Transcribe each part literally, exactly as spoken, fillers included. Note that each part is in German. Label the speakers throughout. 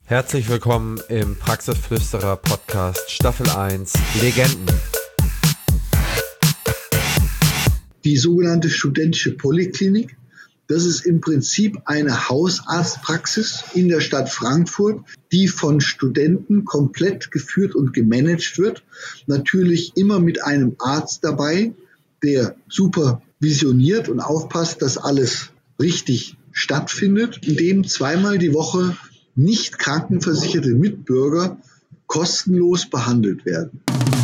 Speaker 1: Herzlich willkommen im Praxisflüsterer Podcast Staffel eins Legenden.
Speaker 2: Die sogenannte studentische Poliklinik, das ist im Prinzip eine Hausarztpraxis in der Stadt Frankfurt, die von Studenten komplett geführt und gemanagt wird. Natürlich immer mit einem Arzt dabei, der supervisioniert und aufpasst, dass alles richtig stattfindet, in dem zweimal die Woche nicht krankenversicherte Mitbürger kostenlos behandelt werden.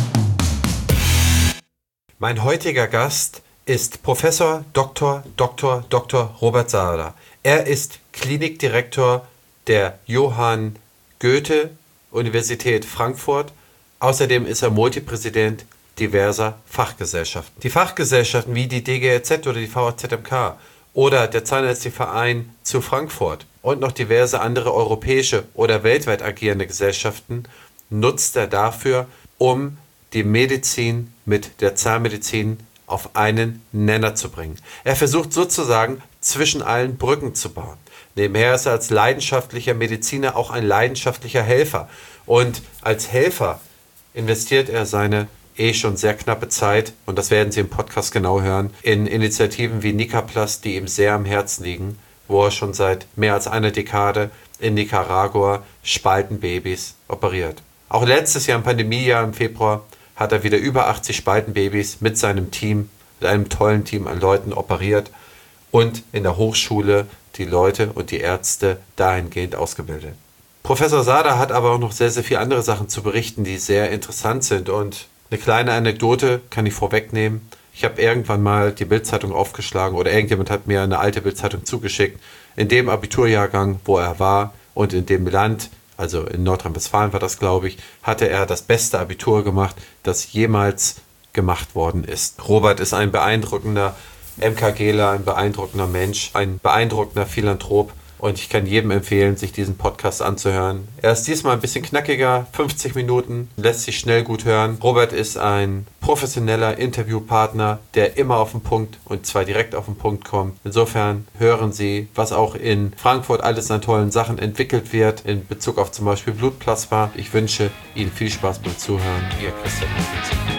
Speaker 1: Mein heutiger Gast ist Professor Doktor Doktor Doktor Robert Sader. Er ist Klinikdirektor der Johann Goethe Universität Frankfurt. Außerdem ist er Multipräsident diverser Fachgesellschaften. Die Fachgesellschaften wie die D G R Z oder die V A Z M K oder der Zahnärztliche Verein zu Frankfurt und noch diverse andere europäische oder weltweit agierende Gesellschaften nutzt er dafür, um die Medizin mit der Zahnmedizin auf einen Nenner zu bringen. Er versucht sozusagen zwischen allen Brücken zu bauen. Nebenher ist er als leidenschaftlicher Mediziner auch ein leidenschaftlicher Helfer. Und als Helfer investiert er seine eh schon sehr knappe Zeit, und das werden Sie im Podcast genau hören, in Initiativen wie Nicaplast, die ihm sehr am Herzen liegen, wo er schon seit mehr als einer Dekade in Nicaragua Spaltenbabys operiert. Auch letztes Jahr im Pandemiejahr im Februar hat er wieder über achtzig Spaltenbabys mit seinem Team, mit einem tollen Team an Leuten operiert und in der Hochschule die Leute und die Ärzte dahingehend ausgebildet. Professor Sader hat aber auch noch sehr, sehr viele andere Sachen zu berichten, die sehr interessant sind, und eine kleine Anekdote kann ich vorwegnehmen. Ich habe irgendwann mal die Bild-Zeitung aufgeschlagen oder irgendjemand hat mir eine alte Bild-Zeitung zugeschickt. In dem Abiturjahrgang, wo er war und in dem Land, also in Nordrhein-Westfalen war das, glaube ich, hatte er das beste Abitur gemacht, das jemals gemacht worden ist. Robert ist ein beeindruckender MKGler, ein beeindruckender Mensch, ein beeindruckender Philanthrop. Und ich kann jedem empfehlen, sich diesen Podcast anzuhören. Er ist diesmal ein bisschen knackiger, fünfzig Minuten, lässt sich schnell gut hören. Robert ist ein professioneller Interviewpartner, der immer auf den Punkt, und zwar direkt auf den Punkt kommt. Insofern hören Sie, was auch in Frankfurt alles an tollen Sachen entwickelt wird, in Bezug auf zum Beispiel Blutplasma. Ich wünsche Ihnen viel Spaß beim Zuhören. Ihr Christian Moritz.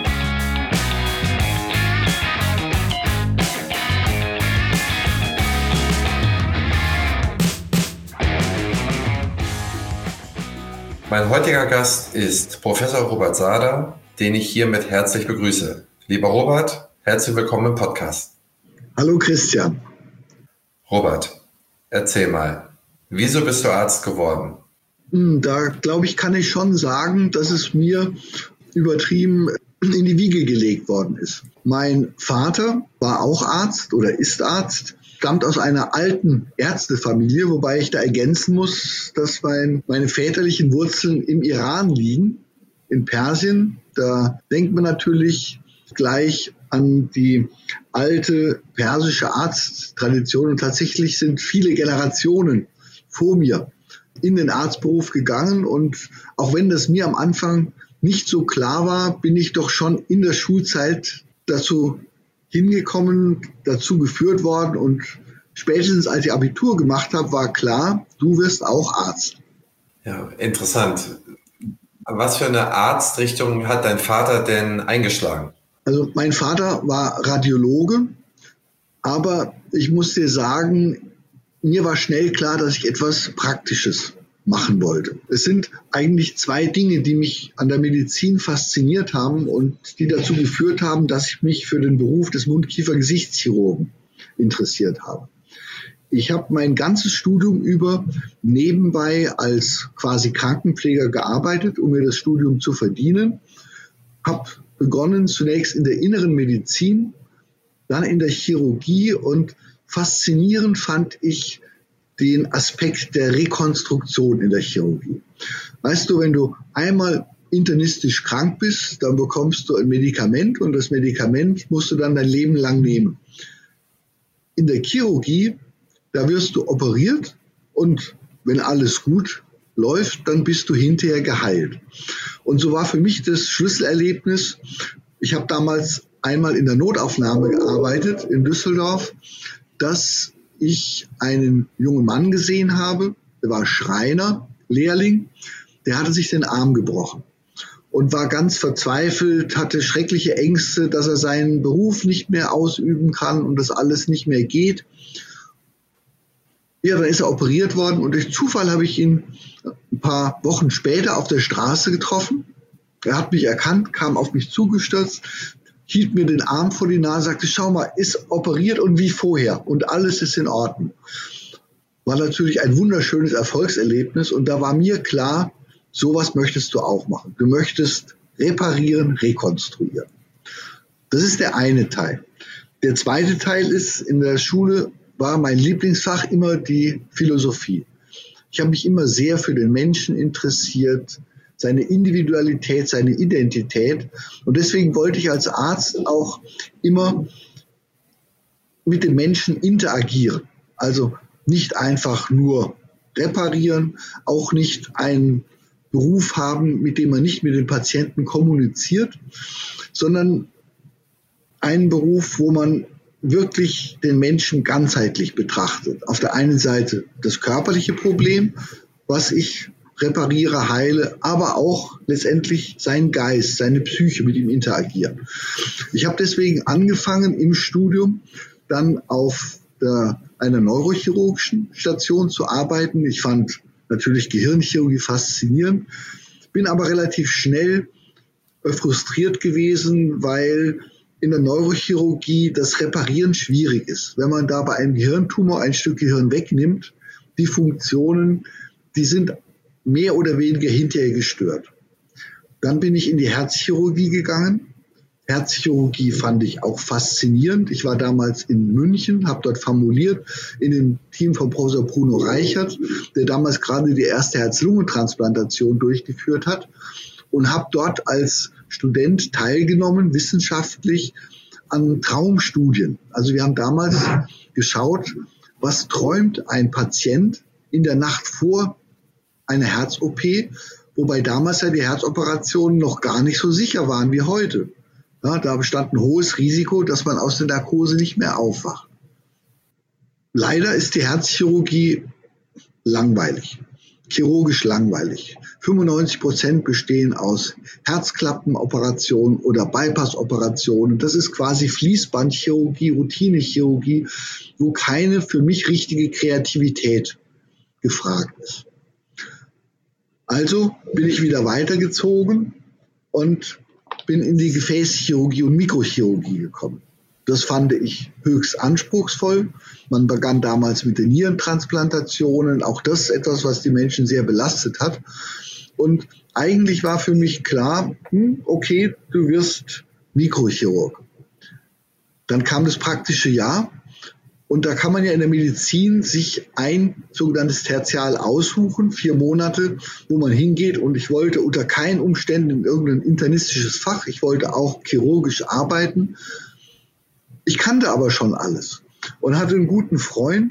Speaker 1: Mein heutiger Gast ist Professor Robert Sader, den ich hiermit herzlich begrüße. Lieber Robert, herzlich willkommen im Podcast.
Speaker 2: Hallo Christian.
Speaker 1: Robert, erzähl mal, wieso bist du Arzt geworden?
Speaker 2: Da glaube ich, kann ich schon sagen, dass es mir übertrieben in die Wiege gelegt worden ist. Mein Vater war auch Arzt oder ist Arzt, stammt aus einer alten Ärztefamilie, wobei ich da ergänzen muss, dass mein, meine väterlichen Wurzeln im Iran liegen, in Persien. Da denkt man natürlich gleich an die alte persische Arzttradition, und tatsächlich sind viele Generationen vor mir in den Arztberuf gegangen, und auch wenn das mir am Anfang nicht so klar war, bin ich doch schon in der Schulzeit dazu hingekommen, dazu geführt worden, und spätestens als ich Abitur gemacht habe, war klar, du wirst auch Arzt.
Speaker 1: Ja, interessant. Was für eine Arztrichtung hat dein Vater denn eingeschlagen?
Speaker 2: Also mein Vater war Radiologe, aber ich muss dir sagen, mir war schnell klar, dass ich etwas Praktisches machen wollte. Es sind eigentlich zwei Dinge, die mich an der Medizin fasziniert haben und die dazu geführt haben, dass ich mich für den Beruf des Mund-Kiefer-Gesichtschirurgen interessiert habe. Ich habe mein ganzes Studium über nebenbei als quasi Krankenpfleger gearbeitet, um mir das Studium zu verdienen. Habe begonnen zunächst in der inneren Medizin, dann in der Chirurgie, und faszinierend fand ich den Aspekt der Rekonstruktion in der Chirurgie. Weißt du, wenn du einmal internistisch krank bist, dann bekommst du ein Medikament, und das Medikament musst du dann dein Leben lang nehmen. In der Chirurgie, da wirst du operiert, und wenn alles gut läuft, dann bist du hinterher geheilt. Und so war für mich das Schlüsselerlebnis, ich habe damals einmal in der Notaufnahme gearbeitet in Düsseldorf, dass ich einen jungen Mann gesehen habe, der war Schreiner, Lehrling, der hatte sich den Arm gebrochen und war ganz verzweifelt, hatte schreckliche Ängste, dass er seinen Beruf nicht mehr ausüben kann und das alles nicht mehr geht. Ja, dann ist er operiert worden und durch Zufall habe ich ihn ein paar Wochen später auf der Straße getroffen. Er hat mich erkannt, kam auf mich zugestürzt, hielt mir den Arm vor die Nase, sagte, schau mal, ist operiert und wie vorher und alles ist in Ordnung. War natürlich ein wunderschönes Erfolgserlebnis und da war mir klar, sowas möchtest du auch machen. Du möchtest reparieren, rekonstruieren. Das ist der eine Teil. Der zweite Teil ist, in der Schule war mein Lieblingsfach immer die Philosophie. Ich habe mich immer sehr für den Menschen interessiert, seine Individualität, seine Identität. Und deswegen wollte ich als Arzt auch immer mit den Menschen interagieren. Also nicht einfach nur reparieren, auch nicht einen Beruf haben, mit dem man nicht mit den Patienten kommuniziert, sondern einen Beruf, wo man wirklich den Menschen ganzheitlich betrachtet. Auf der einen Seite das körperliche Problem, was ich repariere, heile, aber auch letztendlich sein Geist, seine Psyche, mit ihm interagieren. Ich habe deswegen angefangen im Studium dann auf der, einer neurochirurgischen Station zu arbeiten. Ich fand natürlich Gehirnchirurgie faszinierend, bin aber relativ schnell äh, frustriert gewesen, weil in der Neurochirurgie das Reparieren schwierig ist. Wenn man da bei einem Gehirntumor ein Stück Gehirn wegnimmt, die Funktionen, die sind mehr oder weniger hinterher gestört. Dann bin ich in die Herzchirurgie gegangen. Herzchirurgie fand ich auch faszinierend. Ich war damals in München, habe dort formuliert in dem Team von Professor Bruno Reichert, der damals gerade die erste Herz-Lungen-Transplantation durchgeführt hat, und habe dort als Student teilgenommen, wissenschaftlich, an Traumstudien. Also wir haben damals geschaut, was träumt ein Patient in der Nacht vor einer Herz-O P, wobei damals ja die Herzoperationen noch gar nicht so sicher waren wie heute. Ja, da bestand ein hohes Risiko, dass man aus der Narkose nicht mehr aufwacht. Leider ist die Herzchirurgie langweilig, chirurgisch langweilig. fünfundneunzig Prozent bestehen aus Herzklappenoperationen oder Bypass-Operationen. Das ist quasi Fließbandchirurgie, Routinechirurgie, wo keine für mich richtige Kreativität gefragt ist. Also bin ich wieder weitergezogen und bin in die Gefäßchirurgie und Mikrochirurgie gekommen. Das fand ich höchst anspruchsvoll. Man begann damals mit den Nierentransplantationen. Auch das ist etwas, was die Menschen sehr belastet hat. Und eigentlich war für mich klar, hm, okay, du wirst Mikrochirurg. Dann kam das praktische Jahr. Und da kann man ja in der Medizin sich ein sogenanntes Tertial aussuchen, vier Monate, wo man hingeht. Und ich wollte unter keinen Umständen in irgendein internistisches Fach. Ich wollte auch chirurgisch arbeiten. Ich kannte aber schon alles und hatte einen guten Freund,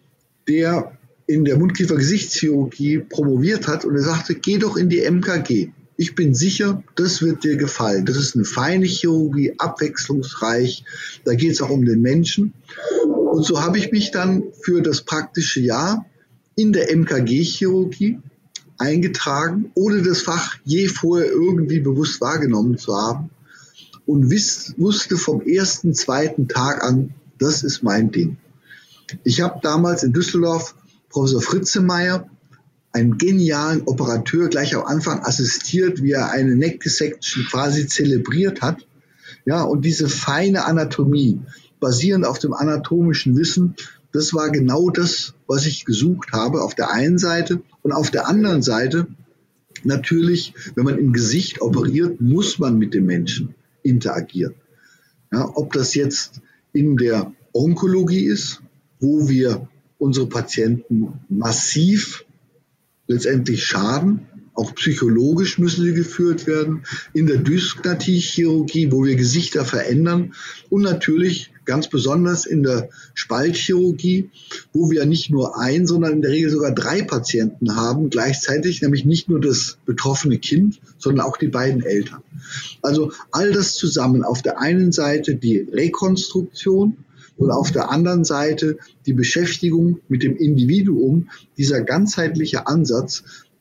Speaker 2: der in der Mundkiefer-Gesichtschirurgie promoviert hat. Und er sagte, geh doch in die M K G. Ich bin sicher, das wird dir gefallen. Das ist eine feine Chirurgie, abwechslungsreich. Da geht es auch um den Menschen. Und so habe ich mich dann für das praktische Jahr in der M K G-Chirurgie eingetragen, ohne das Fach je vorher irgendwie bewusst wahrgenommen zu haben, und wiss, wusste vom ersten, zweiten Tag an, das ist mein Ding. Ich habe damals in Düsseldorf Professor Fritzemeyer, einen genialen Operateur, gleich am Anfang assistiert, wie er eine Neck Dissection quasi zelebriert hat. Ja, und diese feine Anatomie, basierend auf dem anatomischen Wissen, das war genau das, was ich gesucht habe auf der einen Seite. Und auf der anderen Seite, natürlich, wenn man im Gesicht operiert, muss man mit dem Menschen interagieren. Ja, ob das jetzt in der Onkologie ist, wo wir unsere Patienten massiv letztendlich schaden, auch psychologisch müssen sie geführt werden, in der Dysknathie-Chirurgie, wo wir Gesichter verändern, und natürlich ganz besonders in der Spaltchirurgie, wo wir nicht nur ein, sondern in der Regel sogar drei Patienten haben, gleichzeitig, nämlich nicht nur das betroffene Kind, sondern auch die beiden Eltern. Also all das zusammen, auf der einen Seite die Rekonstruktion und auf der anderen Seite die Beschäftigung mit dem Individuum, dieser ganzheitliche Ansatz,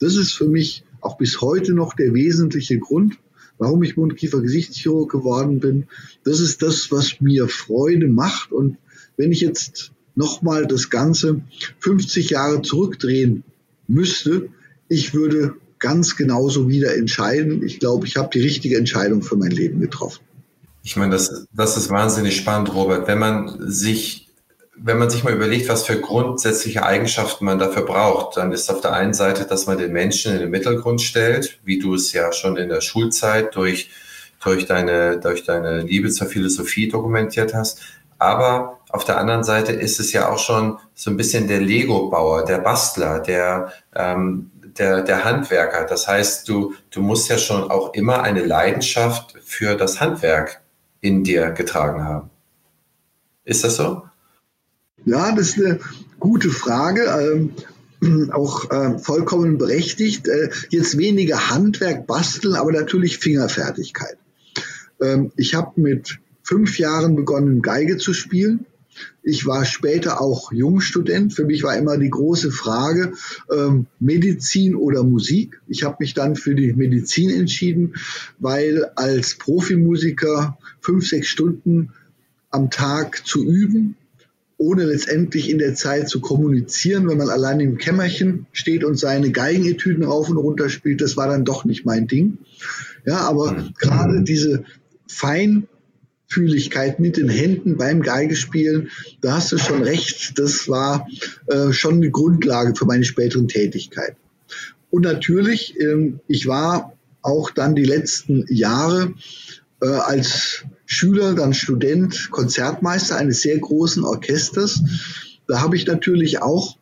Speaker 2: Das ist für mich auch bis heute noch der wesentliche Grund, warum ich Mundkiefer-Gesichtschirurg geworden bin. Das ist das, was mir Freude macht. Und wenn ich jetzt nochmal das Ganze fünfzig Jahre zurückdrehen müsste, ich würde ganz genauso wieder entscheiden. Ich glaube, ich habe die richtige Entscheidung für mein Leben getroffen.
Speaker 1: Ich meine, das, das ist wahnsinnig spannend, Robert. Wenn man sich, wenn man sich mal überlegt, was für grundsätzliche Eigenschaften man dafür braucht, dann ist auf der einen Seite, dass man den Menschen in den Mittelgrund stellt, wie du es ja schon in der Schulzeit durch, durch deine, durch deine Liebe zur Philosophie dokumentiert hast. Aber auf der anderen Seite ist es ja auch schon so ein bisschen der Lego-Bauer, der Bastler, der, ähm, der, der Handwerker. Das heißt, du, du musst ja schon auch immer eine Leidenschaft für das Handwerk in dir getragen haben. Ist das so?
Speaker 2: Ja, das ist eine gute Frage, ähm, auch äh, vollkommen berechtigt. Äh, jetzt weniger Handwerk, Basteln, aber natürlich Fingerfertigkeit. Ähm, ich habe mit fünf Jahren begonnen, Geige zu spielen. Ich war später auch Jungstudent. Für mich war immer die große Frage, ähm, Medizin oder Musik. Ich habe mich dann für die Medizin entschieden, weil als Profimusiker fünf, sechs Stunden am Tag zu üben, ohne letztendlich in der Zeit zu kommunizieren, wenn man allein im Kämmerchen steht und seine Geigenetüden rauf und runter spielt, das war dann doch nicht mein Ding. Ja, aber mhm. gerade diese Feinfühligkeit mit den Händen beim Geigespielen, da hast du schon recht, das war äh, schon eine Grundlage für meine späteren Tätigkeit. Und natürlich, ähm, ich war auch dann die letzten Jahre äh, als Schüler, dann Student, Konzertmeister eines sehr großen Orchesters. Da habe ich natürlich auch,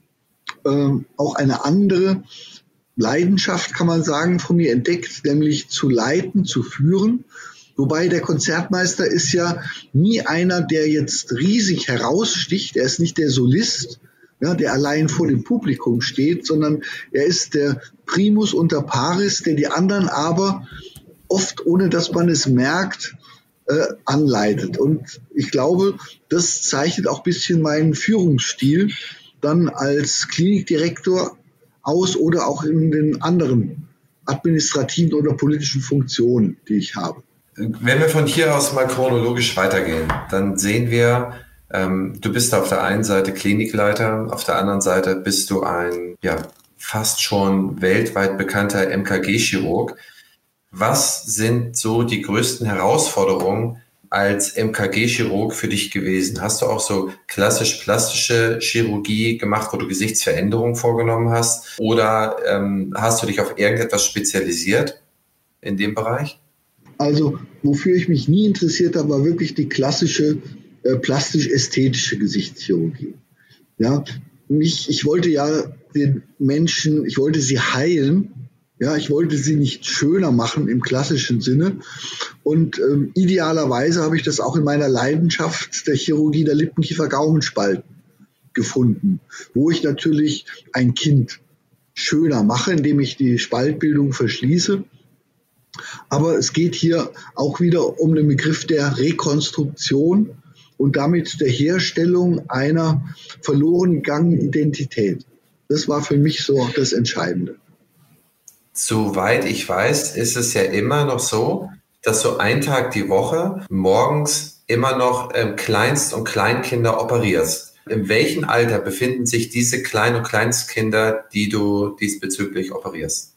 Speaker 2: äh, auch eine andere Leidenschaft, kann man sagen, von mir entdeckt, nämlich zu leiten, zu führen. Wobei der Konzertmeister ist ja nie einer, der jetzt riesig heraussticht. Er ist nicht der Solist, ja, der allein vor dem Publikum steht, sondern er ist der Primus unter pares, der die anderen aber oft, ohne dass man es merkt, äh, anleitet. Und ich glaube, das zeichnet auch ein bisschen meinen Führungsstil dann als Klinikdirektor aus oder auch in den anderen administrativen oder politischen Funktionen, die ich habe.
Speaker 1: Wenn wir von hier aus mal chronologisch weitergehen, dann sehen wir, ähm, du bist auf der einen Seite Klinikleiter, auf der anderen Seite bist du ein ja fast schon weltweit bekannter M K G-Chirurg. Was sind so die größten Herausforderungen als M K G-Chirurg für dich gewesen? Hast du auch so klassisch plastische Chirurgie gemacht, wo du Gesichtsveränderungen vorgenommen hast? Oder ähm, hast du dich auf irgendetwas spezialisiert in dem Bereich?
Speaker 2: Also, wofür ich mich nie interessiert habe, war wirklich die klassische äh, plastisch-ästhetische Gesichtschirurgie. Ja, mich, ich wollte ja den Menschen, ich wollte sie heilen. Ja, ich wollte sie nicht schöner machen im klassischen Sinne. Und ähm, idealerweise habe ich das auch in meiner Leidenschaft der Chirurgie der Lippenkiefer-Gaumenspalten gefunden, wo ich natürlich ein Kind schöner mache, indem ich die Spaltbildung verschließe. Aber es geht hier auch wieder um den Begriff der Rekonstruktion und damit der Herstellung einer verloren gegangenen Identität. Das war für mich so das Entscheidende.
Speaker 1: Soweit ich weiß, ist es ja immer noch so, dass so ein Tag die Woche morgens immer noch ähm, Kleinst- und Kleinkinder operierst. In welchem Alter befinden sich diese Klein- und Kleinstkinder, die du diesbezüglich operierst?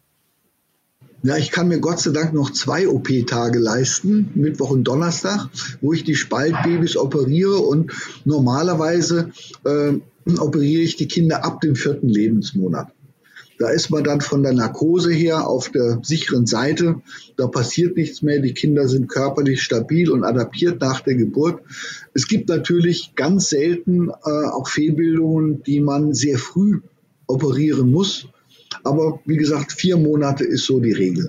Speaker 2: Ja, ich kann mir Gott sei Dank noch zwei O P-Tage leisten, Mittwoch und Donnerstag, wo ich die Spaltbabys operiere und normalerweise äh, operiere ich die Kinder ab dem vierten Lebensmonat. Da ist man dann von der Narkose her auf der sicheren Seite, da passiert nichts mehr, die Kinder sind körperlich stabil und adaptiert nach der Geburt. Es gibt natürlich ganz selten äh, auch Fehlbildungen, die man sehr früh operieren muss. Aber wie gesagt, vier Monate ist so die Regel.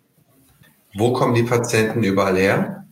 Speaker 1: Wo kommen die Patienten überall her?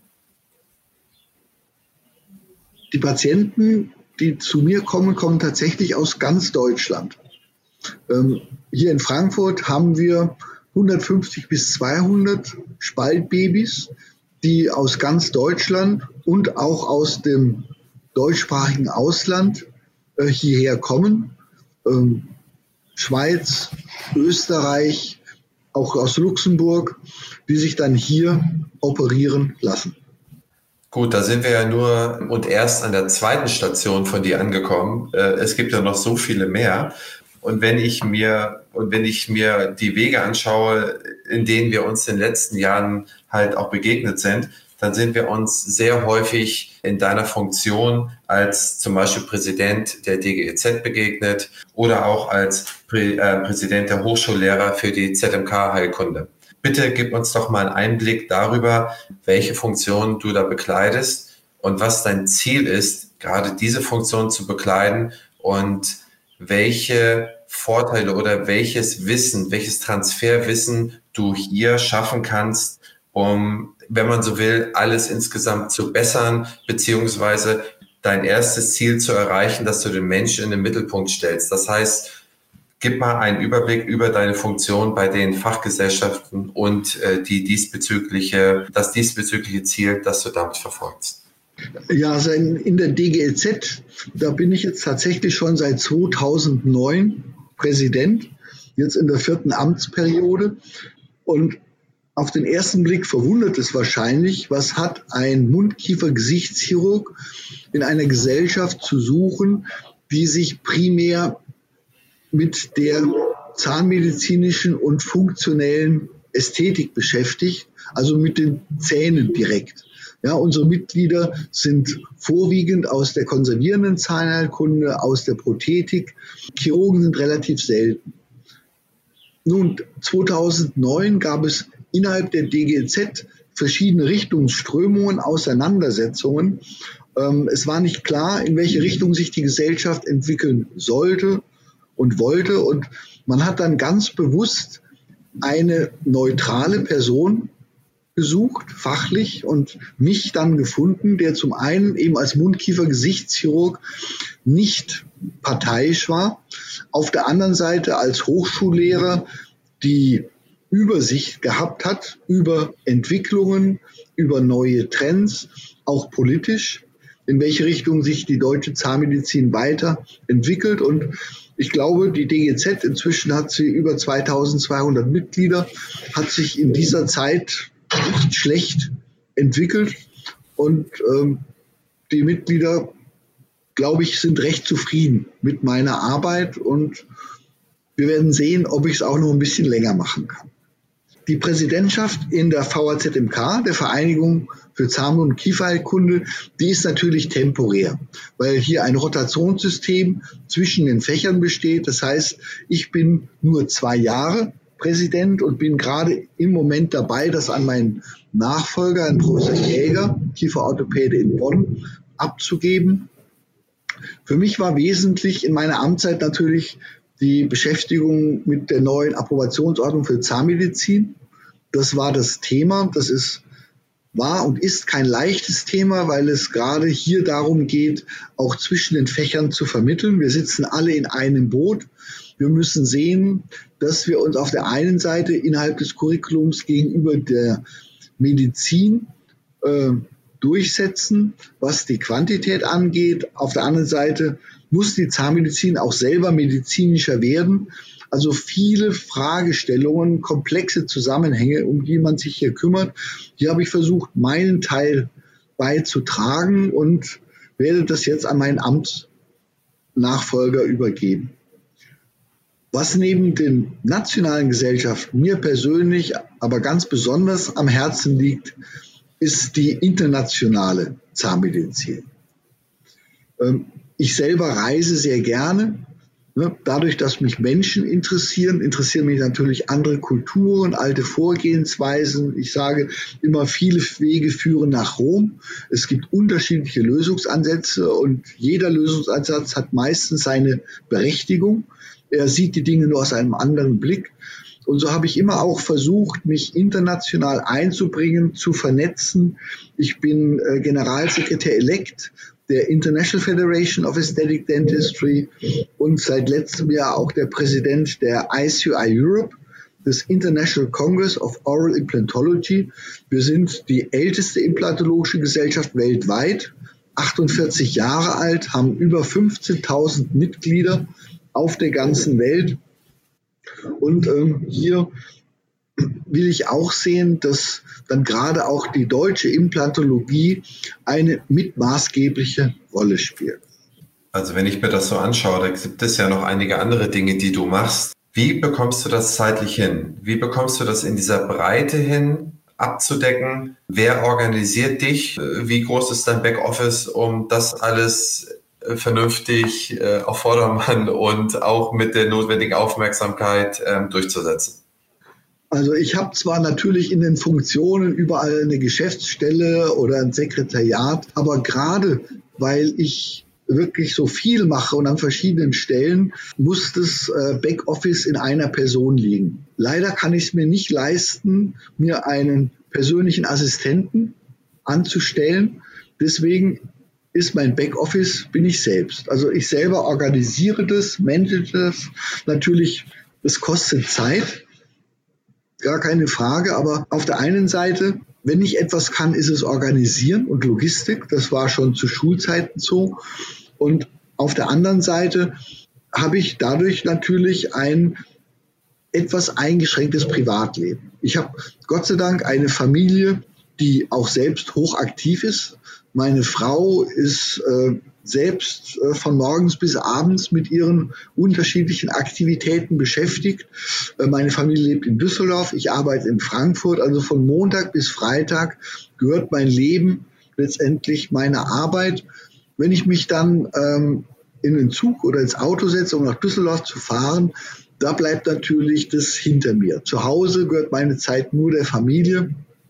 Speaker 2: Die Patienten, die zu mir kommen, kommen tatsächlich aus ganz Deutschland. Ähm, hier in Frankfurt haben wir hundertfünfzig bis zweihundert Spaltbabys, die aus ganz Deutschland und auch aus dem deutschsprachigen Ausland äh, hierher kommen. Ähm, Schweiz, Österreich, auch aus Luxemburg, die sich dann hier operieren lassen.
Speaker 1: Gut, da sind wir ja nur und erst an der zweiten Station von dir angekommen. Es gibt ja noch so viele mehr. Und wenn ich mir, und wenn ich mir die Wege anschaue, in denen wir uns in den letzten Jahren halt auch begegnet sind, dann sind wir uns sehr häufig in deiner Funktion als zum Beispiel Präsident der D G E Z begegnet oder auch als Prä- äh, Präsident der Hochschullehrer für die Z M K-Heilkunde. Bitte gib uns doch mal einen Einblick darüber, welche Funktion du da bekleidest und was dein Ziel ist, gerade diese Funktion zu bekleiden und welche Vorteile oder welches Wissen, welches Transferwissen du hier schaffen kannst, um, wenn man so will, alles insgesamt zu bessern, beziehungsweise dein erstes Ziel zu erreichen, dass du den Menschen in den Mittelpunkt stellst. Das heißt, gib mal einen Überblick über deine Funktion bei den Fachgesellschaften und äh, die diesbezügliche, das diesbezügliche Ziel, das du damit verfolgst.
Speaker 2: Ja, in der D G E Z, da bin ich jetzt tatsächlich schon seit zweitausendneun Präsident, jetzt in der vierten Amtsperiode. Und auf den ersten Blick verwundert es wahrscheinlich, was hat ein Mund-Kiefer-Gesichtschirurg in einer Gesellschaft zu suchen, die sich primär mit der zahnmedizinischen und funktionellen Ästhetik beschäftigt, also mit den Zähnen direkt. Ja, unsere Mitglieder sind vorwiegend aus der konservierenden Zahnheilkunde, aus der Prothetik. Chirurgen sind relativ selten. Nun, zweitausendneun gab es innerhalb der D G E Z verschiedene Richtungsströmungen, Auseinandersetzungen. Ähm, es war nicht klar, in welche Richtung sich die Gesellschaft entwickeln sollte und wollte. Und man hat dann ganz bewusst eine neutrale Person gesucht, fachlich, und mich dann gefunden, der zum einen eben als Mund-Kiefer-Gesichtschirurg nicht parteiisch war, auf der anderen Seite als Hochschullehrer die Übersicht gehabt hat über Entwicklungen, über neue Trends, auch politisch, in welche Richtung sich die deutsche Zahnmedizin weiterentwickelt. Und ich glaube, die D G E Z, inzwischen hat sie über zweitausendzweihundert Mitglieder, hat sich in dieser Zeit nicht schlecht entwickelt. Und ähm, die Mitglieder, glaube ich, sind recht zufrieden mit meiner Arbeit. Und wir werden sehen, ob ich es auch noch ein bisschen länger machen kann. Die Präsidentschaft in der V A Z M K, der Vereinigung für Zahn- und Kieferheilkunde, die ist natürlich temporär, weil hier ein Rotationssystem zwischen den Fächern besteht. Das heißt, ich bin nur zwei Jahre Präsident und bin gerade im Moment dabei, das an meinen Nachfolger, an Professor Jäger, Kieferorthopäde in Bonn, abzugeben. Für mich war wesentlich in meiner Amtszeit natürlich die Beschäftigung mit der neuen Approbationsordnung für Zahnmedizin. Das war das Thema. Das ist, war und ist kein leichtes Thema, weil es gerade hier darum geht, auch zwischen den Fächern zu vermitteln. Wir sitzen alle in einem Boot. Wir müssen sehen, dass wir uns auf der einen Seite innerhalb des Curriculums gegenüber der Medizin äh, durchsetzen, was die Quantität angeht. Auf der anderen Seite muss die Zahnmedizin auch selber medizinischer werden. Also viele Fragestellungen, komplexe Zusammenhänge, um die man sich hier kümmert. Hier habe ich versucht, meinen Teil beizutragen und werde das jetzt an meinen Amtsnachfolger übergeben. Was neben den nationalen Gesellschaften mir persönlich, aber ganz besonders am Herzen liegt, ist die internationale Zahnmedizin. Ich selber reise sehr gerne. Dadurch, dass mich Menschen interessieren, interessieren mich natürlich andere Kulturen, alte Vorgehensweisen. Ich sage immer, viele Wege führen nach Rom. Es gibt unterschiedliche Lösungsansätze und jeder Lösungsansatz hat meistens seine Berechtigung. Er sieht die Dinge nur aus einem anderen Blick. Und so habe ich immer auch versucht, mich international einzubringen, zu vernetzen. Ich bin äh, Generalsekretär-elekt der International Federation of Aesthetic Dentistry und seit letztem Jahr auch der Präsident der I C U I Europe, des International Congress of Oral Implantology. Wir sind die älteste implantologische Gesellschaft weltweit, achtundvierzig Jahre alt, haben über fünfzehntausend Mitglieder auf der ganzen Welt Und ähm, hier will ich auch sehen, dass dann gerade auch die deutsche Implantologie eine mitmaßgebliche Rolle spielt.
Speaker 1: Also wenn ich mir das so anschaue, da gibt es ja noch einige andere Dinge, die du machst. Wie bekommst du das zeitlich hin? Wie bekommst du das in dieser Breite hin, abzudecken? Wer organisiert dich? Wie groß ist dein Backoffice, um das alles vernünftig äh, auf Vordermann und auch mit der notwendigen Aufmerksamkeit ähm, durchzusetzen?
Speaker 2: Also ich habe zwar natürlich in den Funktionen überall eine Geschäftsstelle oder ein Sekretariat, aber gerade weil ich wirklich so viel mache und an verschiedenen Stellen, muss das äh, Backoffice in einer Person liegen. Leider kann ich es mir nicht leisten, mir einen persönlichen Assistenten anzustellen. Deswegen ist mein Backoffice, bin ich selbst. Also ich selber organisiere das, manage das. Natürlich, das kostet Zeit, gar keine Frage. Aber auf der einen Seite, wenn ich etwas kann, ist es Organisieren und Logistik. Das war schon zu Schulzeiten so. Und auf der anderen Seite habe ich dadurch natürlich ein etwas eingeschränktes Privatleben. Ich habe Gott sei Dank eine Familie, die auch selbst hochaktiv ist. Meine Frau ist äh, selbst äh, von morgens bis abends mit ihren unterschiedlichen Aktivitäten beschäftigt. Äh, meine Familie lebt in Düsseldorf, ich arbeite in Frankfurt. Also von Montag bis Freitag gehört mein Leben letztendlich meiner Arbeit. Wenn ich mich dann ähm, in den Zug oder ins Auto setze, um nach Düsseldorf zu fahren, da bleibt natürlich das hinter mir. Zu Hause gehört meine Zeit nur der Familie.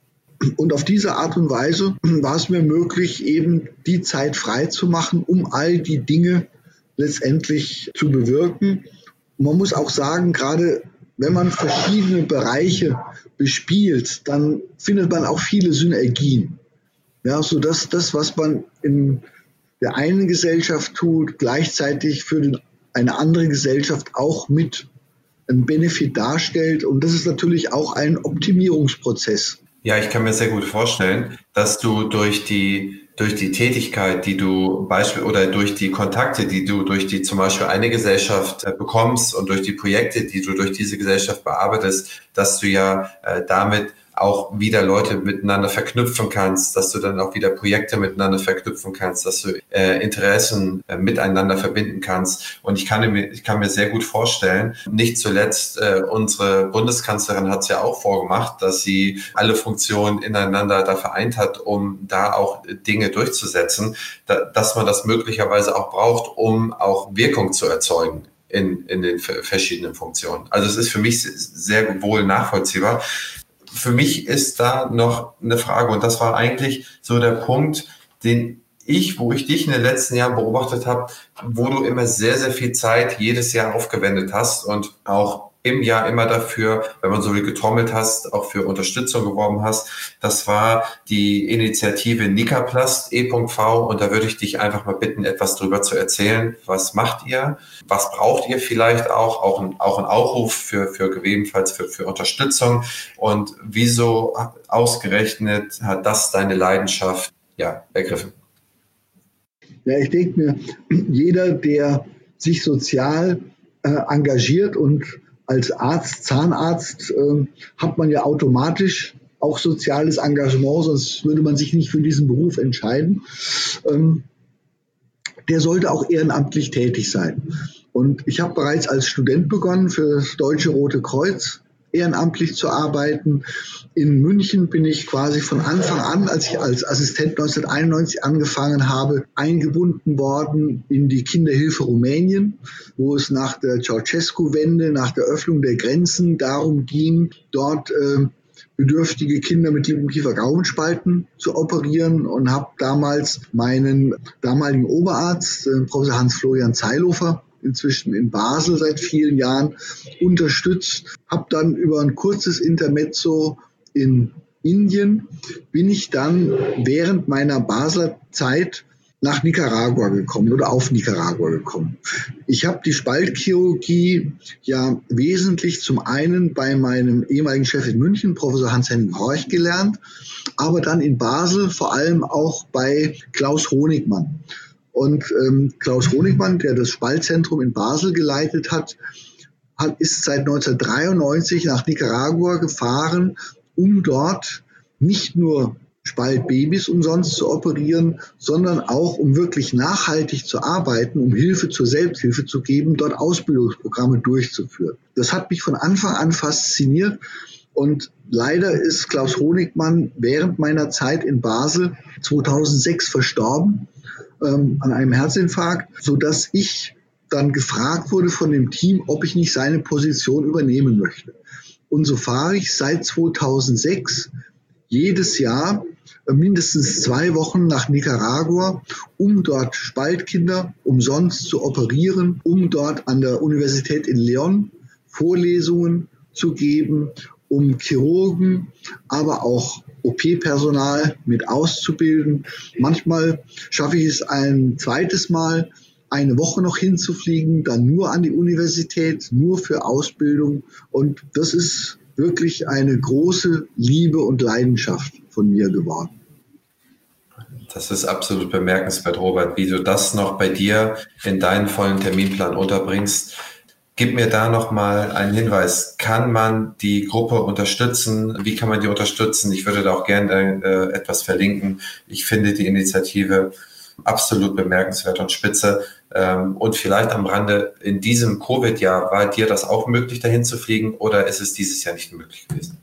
Speaker 2: Und auf diese Art und Weise war es mir möglich, eben die Zeit frei zu machen, um all die Dinge letztendlich zu bewirken. Und man muss auch sagen, gerade wenn man verschiedene Bereiche bespielt, dann findet man auch viele Synergien. Ja, sodass das, was man in der einen Gesellschaft tut, gleichzeitig für den, eine andere Gesellschaft auch mit einen Benefit darstellt. Und das ist natürlich auch ein Optimierungsprozess.
Speaker 1: Ja, ich kann mir sehr gut vorstellen, dass du durch die durch die Tätigkeit, die du Beispiel oder durch die Kontakte, die du durch die zum Beispiel eine Gesellschaft äh, bekommst und durch die Projekte, die du durch diese Gesellschaft bearbeitest, dass du ja äh, damit auch wieder Leute miteinander verknüpfen kannst, dass du dann auch wieder Projekte miteinander verknüpfen kannst, dass du äh, Interessen äh, miteinander verbinden kannst. Und ich kann mir, ich kann mir sehr gut vorstellen, nicht zuletzt äh, unsere Bundeskanzlerin hat es ja auch vorgemacht, dass sie alle Funktionen ineinander da vereint hat, um da auch Dinge durchzusetzen, da, dass man das möglicherweise auch braucht, um auch Wirkung zu erzeugen in, in den verschiedenen Funktionen. Also es ist für mich sehr wohl nachvollziehbar. Für mich ist da noch eine Frage und das war eigentlich so der Punkt, den ich, wo ich dich in den letzten Jahren beobachtet habe, wo du immer sehr, sehr viel Zeit jedes Jahr aufgewendet hast und auch im Jahr immer dafür, wenn man so viel getrommelt hast, auch für Unterstützung geworben hast. Das war die Initiative Nikaplast E V und da würde ich dich einfach mal bitten, etwas drüber zu erzählen. Was macht ihr? Was braucht ihr vielleicht auch? Auch ein, auch ein Aufruf für, für gegebenenfalls für, für Unterstützung und wieso ausgerechnet hat das deine Leidenschaft ja ergriffen?
Speaker 2: Ja, ich denke mir, jeder, der sich sozial äh, engagiert und als Arzt, Zahnarzt äh, hat man ja automatisch auch soziales Engagement, sonst würde man sich nicht für diesen Beruf entscheiden. Ähm, der sollte auch ehrenamtlich tätig sein. Und ich habe bereits als Student begonnen, für das Deutsche Rote Kreuz ehrenamtlich zu arbeiten. In München bin ich quasi von Anfang an, als ich als Assistent neunzehnhunderteinundneunzig angefangen habe, eingebunden worden in die Kinderhilfe Rumänien, wo es nach der Ceausescu-Wende, nach der Öffnung der Grenzen darum ging, dort äh, bedürftige Kinder mit Lippen-Kiefer-Gaumenspalten zu operieren und habe damals meinen damaligen Oberarzt, äh, Professor Hans-Florian Zeilhofer, inzwischen in Basel seit vielen Jahren, unterstützt. Habe dann über ein kurzes Intermezzo in Indien, bin ich dann während meiner Basler Zeit nach Nicaragua gekommen oder auf Nicaragua gekommen. Ich habe die Spaltchirurgie ja wesentlich zum einen bei meinem ehemaligen Chef in München, Professor Hans-Henning Horch, gelernt, aber dann in Basel vor allem auch bei Klaus Honigmann. Und ähm, Klaus Honigmann, der das Spaltzentrum in Basel geleitet hat, hat, ist seit neunzehnhundertdreiundneunzig nach Nicaragua gefahren, um dort nicht nur Spaltbabys umsonst zu operieren, sondern auch, um wirklich nachhaltig zu arbeiten, um Hilfe zur Selbsthilfe zu geben, dort Ausbildungsprogramme durchzuführen. Das hat mich von Anfang an fasziniert und leider ist Klaus Honigmann während meiner Zeit in Basel zweitausendsechs verstorben ähm, an einem Herzinfarkt, sodass ich dann gefragt wurde von dem Team, ob ich nicht seine Position übernehmen möchte. Und so fahre ich seit zweitausendsechs jedes Jahr mindestens zwei Wochen nach Nicaragua, um dort Spaltkinder umsonst zu operieren, um dort an der Universität in León Vorlesungen zu geben, um Chirurgen, aber auch O P-Personal mit auszubilden. Manchmal schaffe ich es ein zweites Mal, eine Woche noch hinzufliegen, dann nur an die Universität, nur für Ausbildung. Und das ist wirklich eine große Liebe und Leidenschaft von mir geworden.
Speaker 1: Das ist absolut bemerkenswert, Robert, wie du das noch bei dir in deinen vollen Terminplan unterbringst. Gib mir da nochmal einen Hinweis. Kann man die Gruppe unterstützen? Wie kann man die unterstützen? Ich würde da auch gerne äh, etwas verlinken. Ich finde die Initiative absolut bemerkenswert und spitze. Ähm, und vielleicht am Rande, in diesem Covid-Jahr, war dir das auch möglich, dahin zu fliegen, oder ist es dieses Jahr nicht möglich gewesen?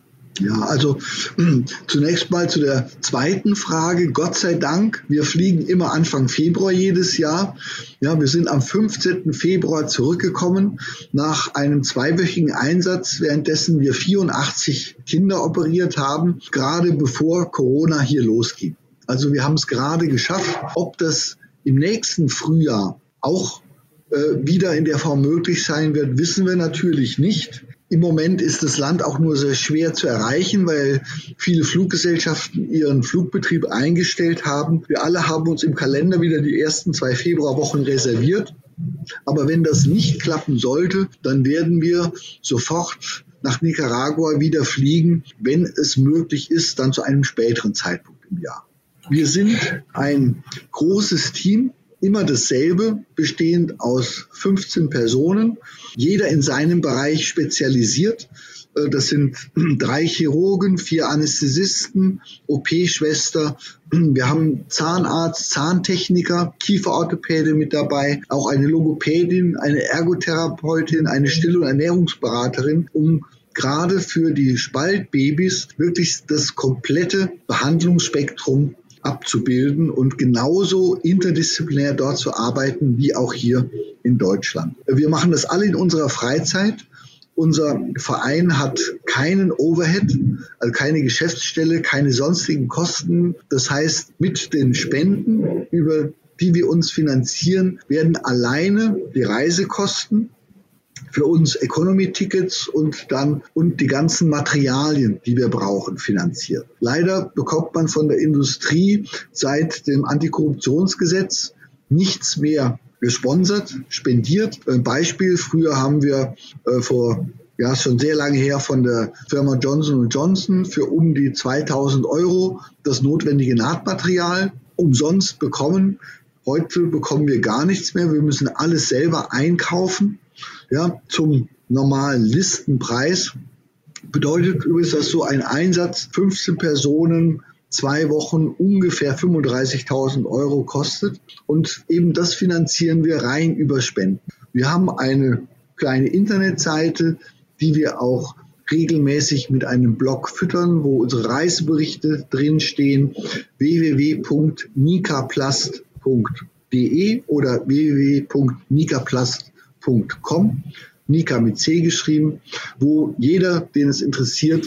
Speaker 2: Ja, also zunächst mal zu der zweiten Frage. Gott sei Dank, wir fliegen immer Anfang Februar jedes Jahr. Ja, wir sind am fünfzehnten Februar zurückgekommen nach einem zweiwöchigen Einsatz, währenddessen wir vierundachtzig Kinder operiert haben, gerade bevor Corona hier losging. Also wir haben es gerade geschafft. Ob das im nächsten Frühjahr auch äh, wieder in der Form möglich sein wird, wissen wir natürlich nicht. Im Moment ist das Land auch nur sehr schwer zu erreichen, weil viele Fluggesellschaften ihren Flugbetrieb eingestellt haben. Wir alle haben uns im Kalender wieder die ersten zwei Februarwochen reserviert. Aber wenn das nicht klappen sollte, dann werden wir sofort nach Nicaragua wieder fliegen, wenn es möglich ist, dann zu einem späteren Zeitpunkt im Jahr. Wir sind ein großes Team, immer dasselbe, bestehend aus fünfzehn Personen, jeder in seinem Bereich spezialisiert. Das sind drei Chirurgen, vier Anästhesisten, O P-Schwester. Wir haben Zahnarzt, Zahntechniker, Kieferorthopäde mit dabei, auch eine Logopädin, eine Ergotherapeutin, eine Still- und Ernährungsberaterin, um gerade für die Spaltbabys wirklich das komplette Behandlungsspektrum abzubilden und genauso interdisziplinär dort zu arbeiten wie auch hier in Deutschland. Wir machen das alle in unserer Freizeit. Unser Verein hat keinen Overhead, also keine Geschäftsstelle, keine sonstigen Kosten. Das heißt, mit den Spenden, über die wir uns finanzieren, werden alleine die Reisekosten für uns Economy-Tickets und dann und die ganzen Materialien, die wir brauchen, finanziert. Leider bekommt man von der Industrie seit dem Antikorruptionsgesetz nichts mehr gesponsert, spendiert. Ein Beispiel, früher haben wir äh, vor, ja schon sehr lange her, von der Firma Johnson und Johnson für um die zweitausend Euro das notwendige Nahtmaterial umsonst bekommen. Heute bekommen wir gar nichts mehr. Wir müssen alles selber einkaufen. Ja, zum normalen Listenpreis. Bedeutet übrigens, dass so ein Einsatz fünfzehn Personen, zwei Wochen ungefähr fünfunddreißigtausend Euro kostet. Und eben das finanzieren wir rein über Spenden. Wir haben eine kleine Internetseite, die wir auch regelmäßig mit einem Blog füttern, wo unsere Reiseberichte drinstehen, w w w punkt nicaplast punkt d e oder w w w punkt nicaplast punkt com, Nika mit C geschrieben, wo jeder, den es interessiert,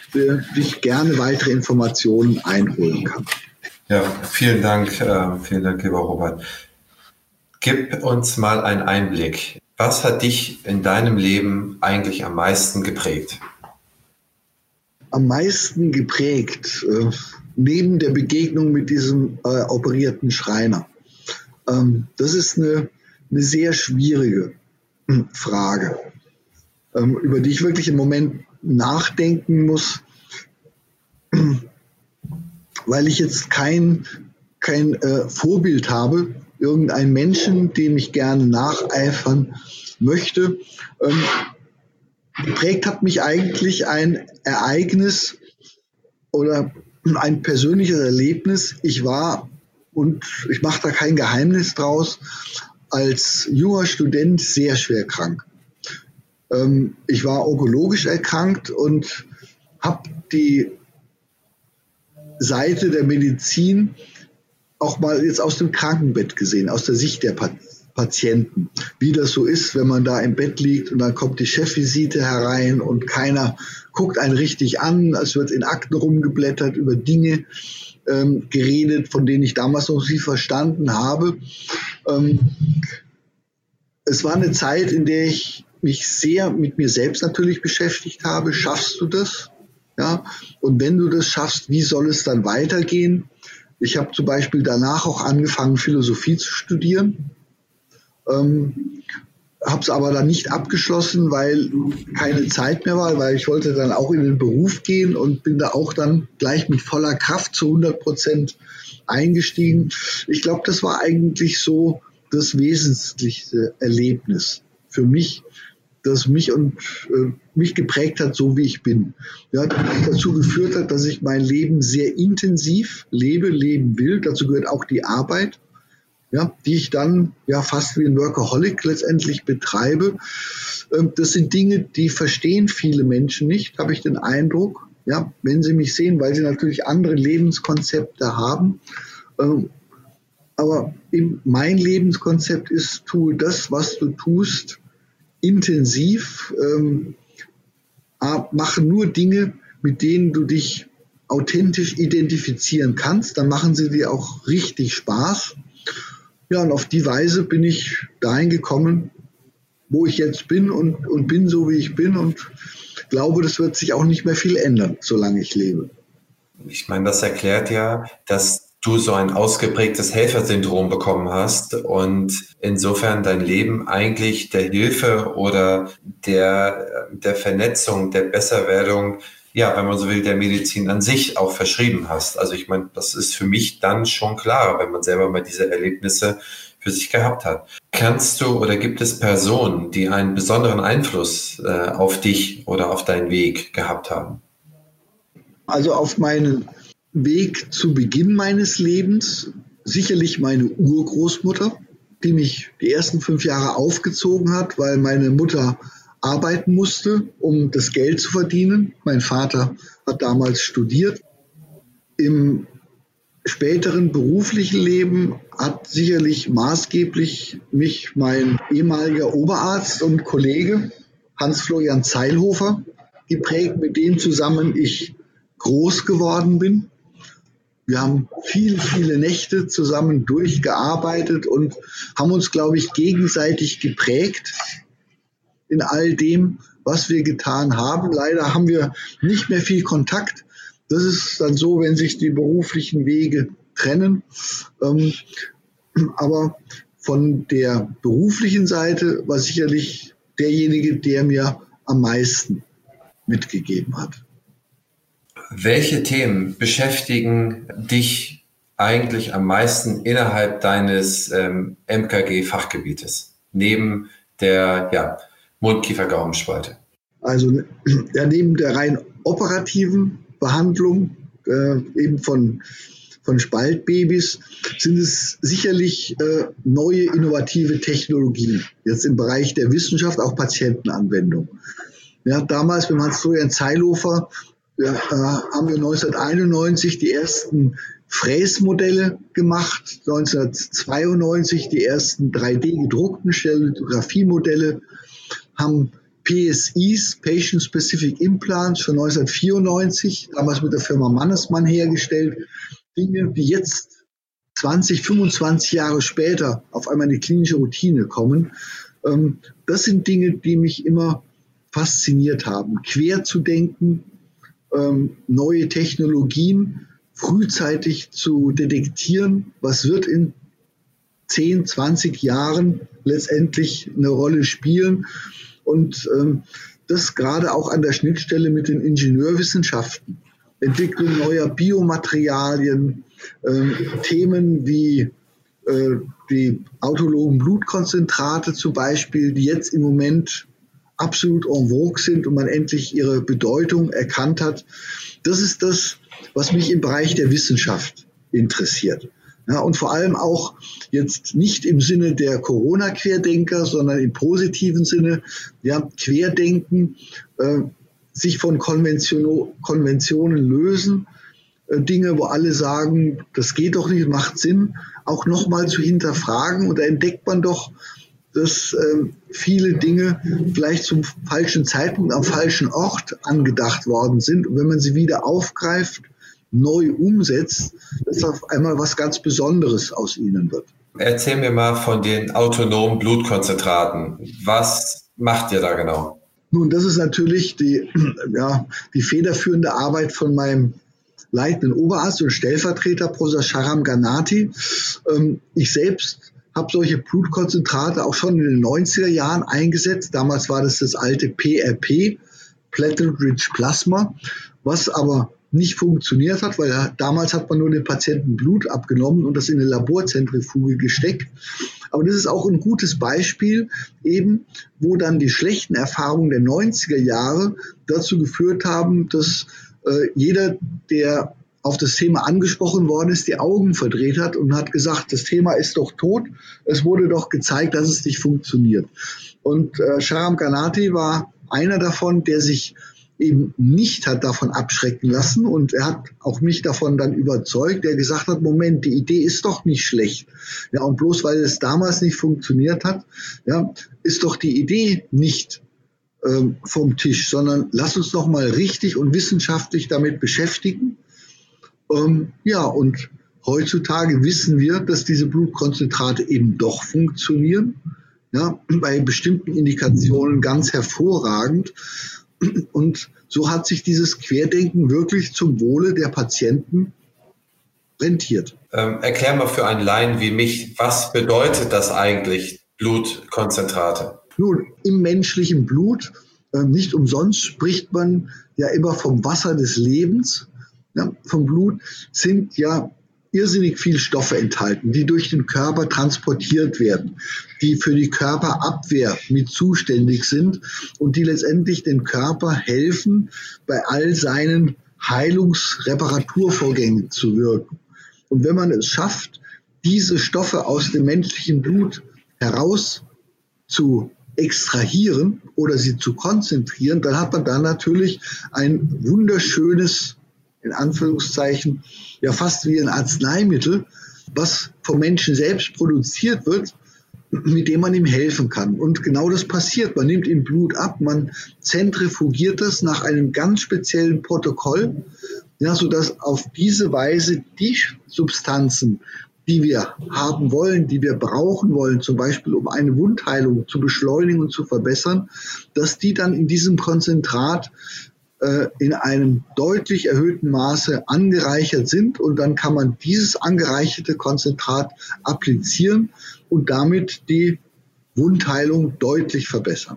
Speaker 2: sich gerne weitere Informationen einholen kann.
Speaker 1: Ja, vielen Dank, äh, vielen Dank, lieber Robert. Gib uns mal einen Einblick. Was hat dich in deinem Leben eigentlich am meisten geprägt?
Speaker 2: Am meisten geprägt, äh, neben der Begegnung mit diesem äh, operierten Schreiner. Ähm, das ist eine, eine sehr schwierige Frage, ähm, über die ich wirklich im Moment nachdenken muss, weil ich jetzt kein, kein äh, Vorbild habe, irgendeinen Menschen, dem ich gerne nacheifern möchte. Ähm, geprägt hat mich eigentlich ein Ereignis oder ein persönliches Erlebnis. Ich war, und ich mache da kein Geheimnis draus, als junger Student sehr schwer krank. Ähm, ich war onkologisch erkrankt und habe die Seite der Medizin auch mal jetzt aus dem Krankenbett gesehen, aus der Sicht der Patienten, wie das so ist, wenn man da im Bett liegt und dann kommt die Chefvisite herein und keiner guckt einen richtig an, es wird in Akten rumgeblättert, über Dinge ähm, geredet, von denen ich damals noch nie verstanden habe. Ähm, es war eine Zeit, in der ich mich sehr mit mir selbst natürlich beschäftigt habe. Schaffst du das? Ja? Und wenn du das schaffst, wie soll es dann weitergehen? Ich habe zum Beispiel danach auch angefangen, Philosophie zu studieren, ähm, habe es aber dann nicht abgeschlossen, weil keine Zeit mehr war, weil ich wollte dann auch in den Beruf gehen und bin da auch dann gleich mit voller Kraft zu hundert Prozent eingestiegen. Ich glaube, das war eigentlich so das wesentlichste Erlebnis für mich, das mich und äh, mich geprägt hat, so wie ich bin. Ja, das dazu geführt hat, dass ich mein Leben sehr intensiv lebe, leben will. Dazu gehört auch die Arbeit, ja, die ich dann ja fast wie ein Workaholic letztendlich betreibe. Ähm, das sind Dinge, die verstehen viele Menschen nicht, habe ich den Eindruck, ja, wenn sie mich sehen, weil sie natürlich andere Lebenskonzepte haben. Ähm, aber eben mein Lebenskonzept ist, tue das, was du tust, intensiv, ähm, mache nur Dinge, mit denen du dich authentisch identifizieren kannst, dann machen sie dir auch richtig Spaß. Ja, und auf die Weise bin ich dahin gekommen, wo ich jetzt bin und, und bin so, wie ich bin und glaube, das wird sich auch nicht mehr viel ändern, solange ich lebe.
Speaker 1: Ich meine, das erklärt ja, dass du so ein ausgeprägtes Helfersyndrom bekommen hast und insofern dein Leben eigentlich der Hilfe oder der, der Vernetzung, der Besserwerdung, ja, wenn man so will, der Medizin an sich auch verschrieben hast. Also ich meine, das ist für mich dann schon klar, wenn man selber mal diese Erlebnisse für sich gehabt hat. Kannst du oder gibt es Personen, die einen besonderen Einfluss äh, auf dich oder auf deinen Weg gehabt haben?
Speaker 2: Also auf meinen Weg zu Beginn meines Lebens sicherlich meine Urgroßmutter, die mich die ersten fünf Jahre aufgezogen hat, weil meine Mutter arbeiten musste, um das Geld zu verdienen. Mein Vater hat damals studiert. Im späteren beruflichen Leben hat sicherlich maßgeblich mich mein ehemaliger Oberarzt und Kollege Hans-Florian Zeilhofer geprägt, mit dem zusammen ich groß geworden bin. Wir haben viele, viele Nächte zusammen durchgearbeitet und haben uns, glaube ich, gegenseitig geprägt in all dem, was wir getan haben. Leider haben wir nicht mehr viel Kontakt. Das ist dann so, wenn sich die beruflichen Wege trennen. Ähm, aber von der beruflichen Seite war sicherlich derjenige, der mir am meisten mitgegeben hat.
Speaker 1: Welche Themen beschäftigen dich eigentlich am meisten innerhalb deines ähm, M K G-Fachgebietes, neben der ja, Mund-Kiefer-Gaumenspalte?
Speaker 2: Also ja, neben der rein operativen Behandlung äh, eben von, von Spaltbabys sind es sicherlich äh, neue innovative Technologien, jetzt im Bereich der Wissenschaft, auch Patientenanwendung. Ja, damals mit Hans-Florian Zeilhofer ja, äh, haben wir neunzehnhunderteinundneunzig die ersten Fräsmodelle gemacht, neunzehnhundertzweiundneunzig die ersten drei D gedruckten Stellitografiemodelle, haben P S Is, Patient Specific Implants, schon neunzehnhundertvierundneunzig, damals mit der Firma Mannesmann hergestellt. Dinge, die jetzt zwanzig, fünfundzwanzig Jahre später auf einmal in die klinische Routine kommen. Ähm, das sind Dinge, die mich immer fasziniert haben. Quer zu denken, ähm, neue Technologien frühzeitig zu detektieren, was wird in zehn, zwanzig Jahren letztendlich eine Rolle spielen. Und ähm, das gerade auch an der Schnittstelle mit den Ingenieurwissenschaften. Entwicklung neuer Biomaterialien, ähm, Themen wie äh, die autologen Blutkonzentrate zum Beispiel, die jetzt im Moment absolut en vogue sind und man endlich ihre Bedeutung erkannt hat. Das ist das, was mich im Bereich der Wissenschaft interessiert. Ja, und vor allem auch jetzt nicht im Sinne der Corona-Querdenker, sondern im positiven Sinne, ja, Querdenken, äh, sich von Konvention, Konventionen lösen, äh, Dinge, wo alle sagen, das geht doch nicht, macht Sinn, auch nochmal zu hinterfragen. Und da entdeckt man doch, dass äh, viele Dinge vielleicht zum falschen Zeitpunkt am falschen Ort angedacht worden sind. Und wenn man sie wieder aufgreift, neu umsetzt, dass auf einmal was ganz Besonderes aus ihnen wird.
Speaker 1: Erzähl mir mal von den autonomen Blutkonzentraten. Was macht ihr da genau?
Speaker 2: Nun, das ist natürlich die, ja, die federführende Arbeit von meinem leitenden Oberarzt und Stellvertreter, Professor Shahram Ghanati. Ähm, ich selbst habe solche Blutkonzentrate auch schon in den neunziger Jahren eingesetzt. Damals war das das alte P R P, Platelet-Rich Plasma, was aber nicht funktioniert hat, weil damals hat man nur den Patienten Blut abgenommen und das in eine Laborzentrifuge gesteckt. Aber das ist auch ein gutes Beispiel, eben, wo dann die schlechten Erfahrungen der neunziger Jahre dazu geführt haben, dass äh, jeder, der auf das Thema angesprochen worden ist, die Augen verdreht hat und hat gesagt, das Thema ist doch tot. Es wurde doch gezeigt, dass es nicht funktioniert. Und äh, Shahram Ghanati war einer davon, der sich eben nicht hat davon abschrecken lassen. Und er hat auch mich davon dann überzeugt, der gesagt hat, Moment, die Idee ist doch nicht schlecht. Ja, und bloß weil es damals nicht funktioniert hat, ja, ist doch die Idee nicht ähm, vom Tisch, sondern lass uns doch mal richtig und wissenschaftlich damit beschäftigen. Ähm, ja, und heutzutage wissen wir, dass diese Blutkonzentrate eben doch funktionieren. Ja, bei bestimmten Indikationen ganz hervorragend. Und so hat sich dieses Querdenken wirklich zum Wohle der Patienten rentiert.
Speaker 1: Ähm, erklär mal für einen Laien wie mich, was bedeutet das eigentlich, Blutkonzentrate?
Speaker 2: Nun, im menschlichen Blut, äh, nicht umsonst spricht man ja immer vom Wasser des Lebens. Ja, vom Blut sind ja irrsinnig viel Stoffe enthalten, die durch den Körper transportiert werden, die für die Körperabwehr mit zuständig sind und die letztendlich den Körper helfen, bei all seinen Heilungs-Reparaturvorgängen zu wirken. Und wenn man es schafft, diese Stoffe aus dem menschlichen Blut heraus zu extrahieren oder sie zu konzentrieren, dann hat man da natürlich ein wunderschönes, in Anführungszeichen, ja fast wie ein Arzneimittel, was vom Menschen selbst produziert wird, mit dem man ihm helfen kann. Und genau das passiert. Man nimmt ihm Blut ab, man zentrifugiert das nach einem ganz speziellen Protokoll, ja, sodass auf diese Weise die Substanzen, die wir haben wollen, die wir brauchen wollen, zum Beispiel um eine Wundheilung zu beschleunigen und zu verbessern, dass die dann in diesem Konzentrat in einem deutlich erhöhten Maße angereichert sind und dann kann man dieses angereicherte Konzentrat applizieren und damit die Wundheilung deutlich verbessern.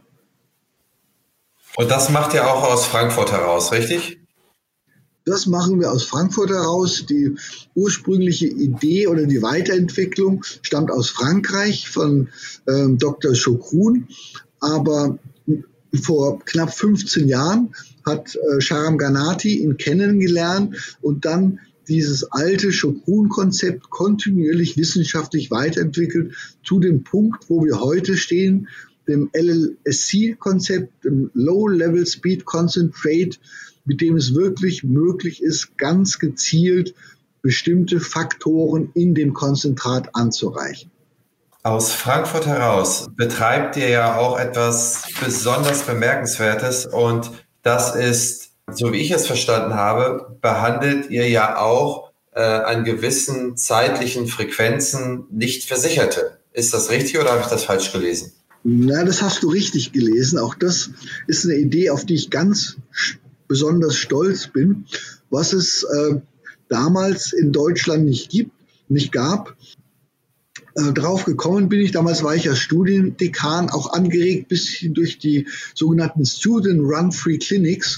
Speaker 1: Und das macht ihr auch aus Frankfurt heraus, richtig?
Speaker 2: Das machen wir aus Frankfurt heraus. Die ursprüngliche Idee oder die Weiterentwicklung stammt aus Frankreich von ähm, Doktor Chokroun, aber vor knapp fünfzehn Jahren hat äh, Shahram Ghanati ihn kennengelernt und dann dieses alte Chokroun-Konzept kontinuierlich wissenschaftlich weiterentwickelt zu dem Punkt, wo wir heute stehen, dem L L S C-Konzept, dem Low-Level Speed Concentrate, mit dem es wirklich möglich ist, ganz gezielt bestimmte Faktoren in dem Konzentrat anzureichen.
Speaker 1: Aus Frankfurt heraus betreibt ihr ja auch etwas besonders Bemerkenswertes und das ist, so wie ich es verstanden habe, behandelt ihr ja auch äh, an gewissen zeitlichen Frequenzen Nicht-Versicherte. Ist das richtig oder habe ich das falsch gelesen?
Speaker 2: Na, das hast du richtig gelesen. Auch das ist eine Idee, auf die ich ganz besonders stolz bin, was es äh, damals in Deutschland nicht gibt, nicht gab. Äh, drauf gekommen bin ich, damals war ich ja Studiendekan, auch angeregt bisschen durch die sogenannten Student Run Free Clinics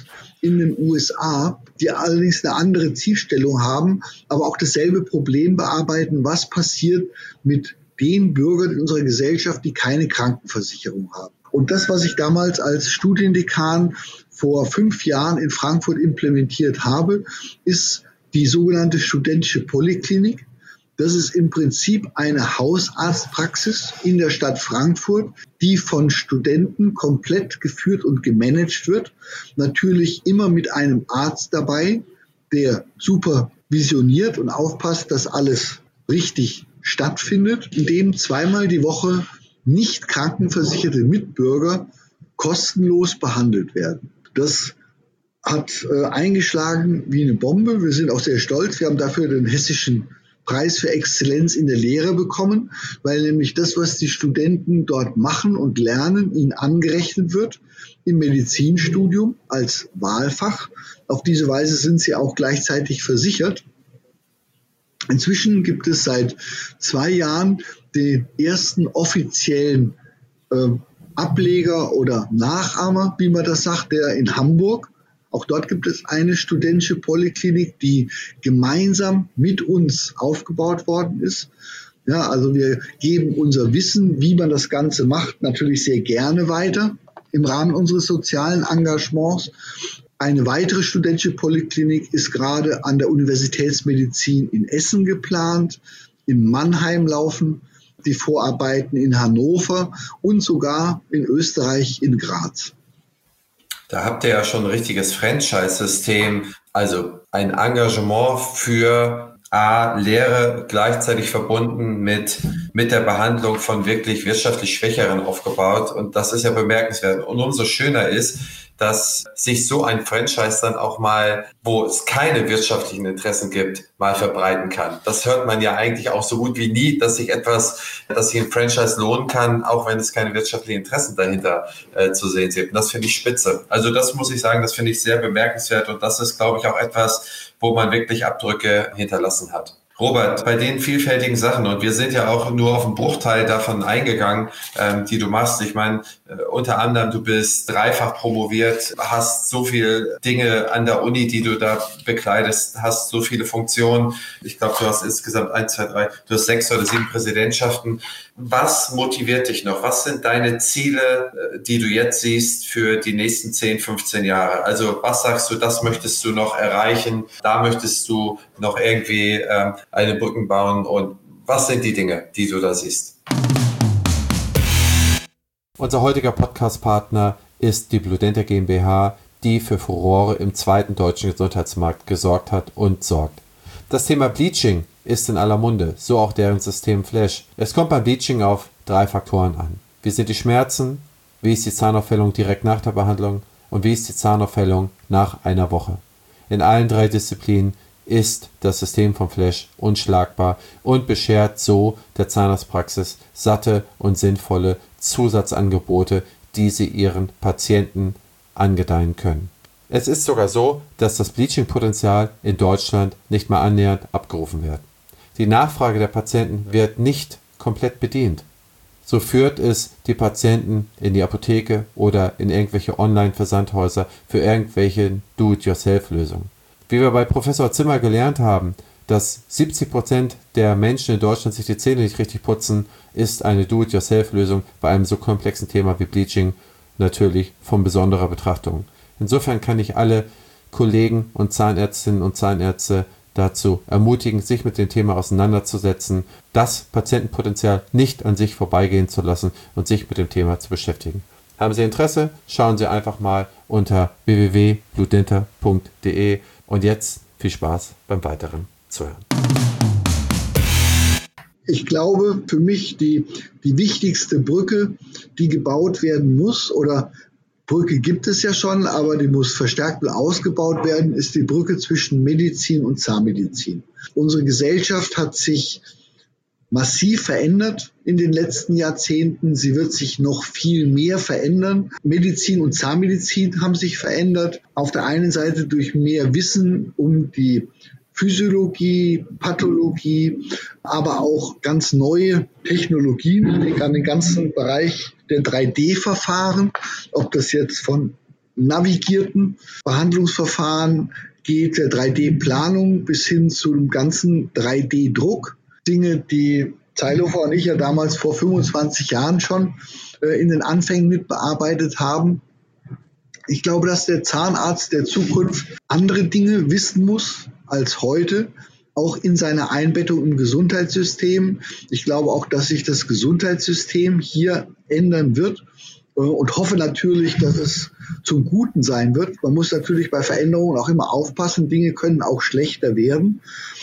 Speaker 2: in den U S A, die allerdings eine andere Zielstellung haben, aber auch dasselbe Problem bearbeiten, was passiert mit den Bürgern in unserer Gesellschaft, die keine Krankenversicherung haben. Und das, was ich damals als Studiendekan vor fünf Jahren in Frankfurt implementiert habe, ist die sogenannte studentische Poliklinik. Das ist im Prinzip eine Hausarztpraxis in der Stadt Frankfurt, die von Studenten komplett geführt und gemanagt wird. Natürlich immer mit einem Arzt dabei, der supervisioniert und aufpasst, dass alles richtig stattfindet, in dem zweimal die Woche nicht krankenversicherte Mitbürger kostenlos behandelt werden. Das hat äh, eingeschlagen wie eine Bombe. Wir sind auch sehr stolz. Wir haben dafür den hessischen Preis für Exzellenz in der Lehre bekommen, weil nämlich das, was die Studenten dort machen und lernen, ihnen angerechnet wird im Medizinstudium als Wahlfach. Auf diese Weise sind sie auch gleichzeitig versichert. Inzwischen gibt es seit zwei Jahren den ersten offiziellen äh, Ableger oder Nachahmer, wie man das sagt, der in Hamburg. Auch dort gibt es eine studentische Poliklinik, die gemeinsam mit uns aufgebaut worden ist. Ja, also wir geben unser Wissen, wie man das Ganze macht, natürlich sehr gerne weiter im Rahmen unseres sozialen Engagements. Eine weitere studentische Poliklinik ist gerade an der Universitätsmedizin in Essen geplant. In Mannheim laufen die Vorarbeiten, in Hannover und sogar in Österreich in Graz.
Speaker 1: Da habt ihr ja schon ein richtiges Franchise-System, also ein Engagement für A, Lehre gleichzeitig verbunden mit, mit der Behandlung von wirklich wirtschaftlich Schwächeren aufgebaut. Und das ist ja bemerkenswert. Und umso schöner ist, dass sich so ein Franchise dann auch mal, wo es keine wirtschaftlichen Interessen gibt, mal verbreiten kann. Das hört man ja eigentlich auch so gut wie nie, dass sich etwas, dass sich ein Franchise lohnen kann, auch wenn es keine wirtschaftlichen Interessen dahinter äh, zu sehen sind. Und das finde ich spitze. Also das muss ich sagen, das finde ich sehr bemerkenswert und das ist, glaube ich, auch etwas, wo man wirklich Abdrücke hinterlassen hat. Robert, bei den vielfältigen Sachen, und wir sind ja auch nur auf einen Bruchteil davon eingegangen, ähm, die du machst. Ich meine, äh, unter anderem, du bist dreifach promoviert, hast so viele Dinge an der Uni, die du da bekleidest, hast so viele Funktionen. Ich glaube, du hast insgesamt eins, zwei, drei, du hast sechs oder sieben Präsidentschaften. Was motiviert dich noch? Was sind deine Ziele, die du jetzt siehst für die nächsten zehn, fünfzehn Jahre? Also was sagst du, das möchtest du noch erreichen? Da möchtest du noch irgendwie ähm, eine Brücken bauen? Und was sind die Dinge, die du da siehst? Unser heutiger Podcast-Partner ist die Bludenta GmbH, die für Furore im zweiten deutschen Gesundheitsmarkt gesorgt hat und sorgt. Das Thema Bleaching ist in aller Munde, so auch deren System Flash. Es kommt beim Bleaching auf drei Faktoren an. Wie sind die Schmerzen? Wie ist die Zahnaufhellung direkt nach der Behandlung? Und wie ist die Zahnaufhellung nach einer Woche? In allen drei Disziplinen ist das System von Flash unschlagbar und beschert so der Zahnarztpraxis satte und sinnvolle Zusatzangebote, die sie ihren Patienten angedeihen können. Es ist sogar so, dass das Bleaching-Potenzial in Deutschland nicht mal annähernd abgerufen wird. Die Nachfrage der Patienten wird nicht komplett bedient. So führt es die Patienten in die Apotheke oder in irgendwelche Online-Versandhäuser für irgendwelche Do-it-yourself-Lösungen. Wie wir bei Professor Zimmer gelernt haben, dass siebzig Prozent der Menschen in Deutschland sich die Zähne nicht richtig putzen, ist eine Do-it-yourself-Lösung bei einem so komplexen Thema wie Bleaching natürlich von besonderer Betrachtung. Insofern kann ich alle Kollegen und Zahnärztinnen und Zahnärzte dazu ermutigen, sich mit dem Thema auseinanderzusetzen, das Patientenpotenzial nicht an sich vorbeigehen zu lassen und sich mit dem Thema zu beschäftigen. Haben Sie Interesse? Schauen Sie einfach mal unter w w w punkt bludenta punkt d e und jetzt viel Spaß beim weiteren Zuhören.
Speaker 2: Ich glaube, für mich die, die wichtigste Brücke, die gebaut werden muss, oder Brücke gibt es ja schon, aber die muss verstärkt und ausgebaut werden, ist die Brücke zwischen Medizin und Zahnmedizin. Unsere Gesellschaft hat sich massiv verändert in den letzten Jahrzehnten. Sie wird sich noch viel mehr verändern. Medizin und Zahnmedizin haben sich verändert. Auf der einen Seite durch mehr Wissen um die Physiologie, Pathologie, aber auch ganz neue Technologien. Ich denke an den ganzen Bereich der drei D Verfahren, ob das jetzt von navigierten Behandlungsverfahren geht, der drei D Planung bis hin zu dem ganzen drei D Druck. Dinge, die Zeilhofer und ich ja damals vor fünfundzwanzig Jahren schon äh, in den Anfängen mit bearbeitet haben. Ich glaube, dass der Zahnarzt der Zukunft andere Dinge wissen muss als heute, auch in seiner Einbettung im Gesundheitssystem. Ich glaube auch, dass sich das Gesundheitssystem hier ändern wird äh, und hoffe natürlich, dass es zum Guten sein wird. Man muss natürlich bei Veränderungen auch immer aufpassen. Dinge können auch schlechter werden.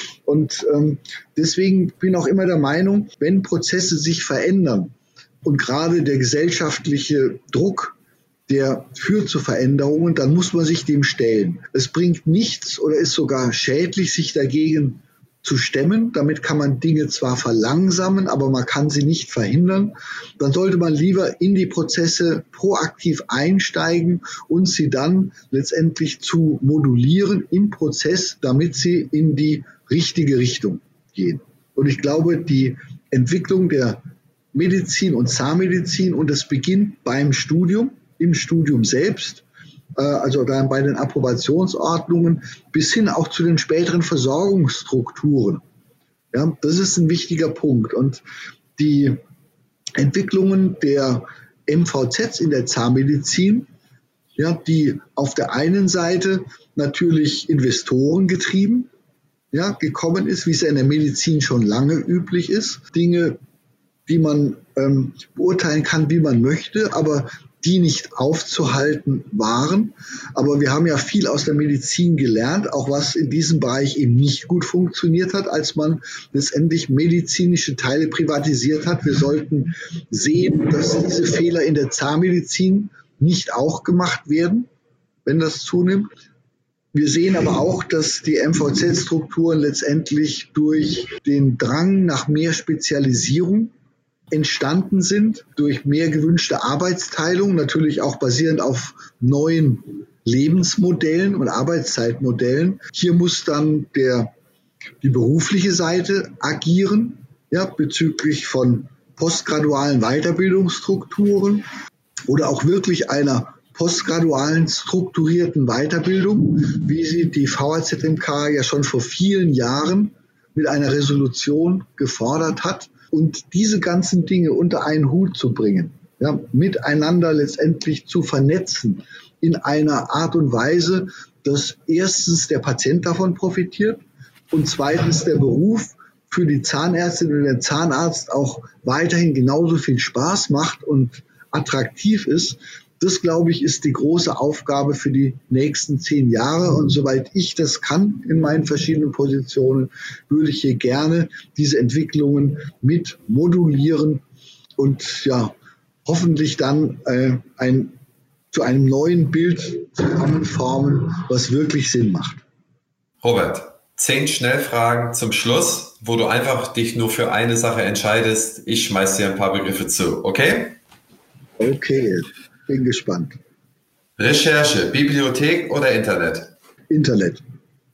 Speaker 2: Und ähm, deswegen bin ich auch immer der Meinung, wenn Prozesse sich verändern und gerade der gesellschaftliche Druck, der führt zu Veränderungen, dann muss man sich dem stellen. Es bringt nichts oder ist sogar schädlich, sich dagegen zu stemmen. Damit kann man Dinge zwar verlangsamen, aber man kann sie nicht verhindern. Dann sollte man lieber in die Prozesse proaktiv einsteigen und sie dann letztendlich zu modulieren im Prozess, damit sie in die richtige Richtung gehen. Und ich glaube, die Entwicklung der Medizin und Zahnmedizin, und das beginnt beim Studium, im Studium selbst, also dann bei den Approbationsordnungen bis hin auch zu den späteren Versorgungsstrukturen. Ja, das ist ein wichtiger Punkt. Und die Entwicklungen der M V Zs in der Zahnmedizin, ja, die auf der einen Seite natürlich Investoren getrieben, ja, gekommen ist, wie es ja in der Medizin schon lange üblich ist. Dinge, die man ähm, beurteilen kann, wie man möchte, aber die nicht aufzuhalten waren. Aber wir haben ja viel aus der Medizin gelernt, auch was in diesem Bereich eben nicht gut funktioniert hat, als man letztendlich medizinische Teile privatisiert hat. Wir sollten sehen, dass diese Fehler in der Zahnmedizin nicht auch gemacht werden, wenn das zunimmt. Wir sehen aber auch, dass die M V Z-Strukturen letztendlich durch den Drang nach mehr Spezialisierung entstanden sind, durch mehr gewünschte Arbeitsteilung, natürlich auch basierend auf neuen Lebensmodellen und Arbeitszeitmodellen. Hier muss dann der, die berufliche Seite agieren, ja, bezüglich von postgradualen Weiterbildungsstrukturen oder auch wirklich einer postgradualen strukturierten Weiterbildung, wie sie die V A Z M K ja schon vor vielen Jahren mit einer Resolution gefordert hat. Und diese ganzen Dinge unter einen Hut zu bringen, ja, miteinander letztendlich zu vernetzen in einer Art und Weise, dass erstens der Patient davon profitiert und zweitens der Beruf für die Zahnärztin oder den Zahnarzt auch weiterhin genauso viel Spaß macht und attraktiv ist. Das, glaube ich, ist die große Aufgabe für die nächsten zehn Jahre. Und soweit ich das kann in meinen verschiedenen Positionen, würde ich hier gerne diese Entwicklungen mit modulieren und ja, hoffentlich dann äh, ein, zu einem neuen Bild zusammenformen, was wirklich Sinn macht.
Speaker 1: Robert, zehn Schnellfragen zum Schluss, wo du einfach dich nur für eine Sache entscheidest. Ich schmeiß dir ein paar Begriffe zu, okay?
Speaker 2: Okay. Bin gespannt.
Speaker 1: Recherche, Bibliothek oder Internet?
Speaker 2: Internet.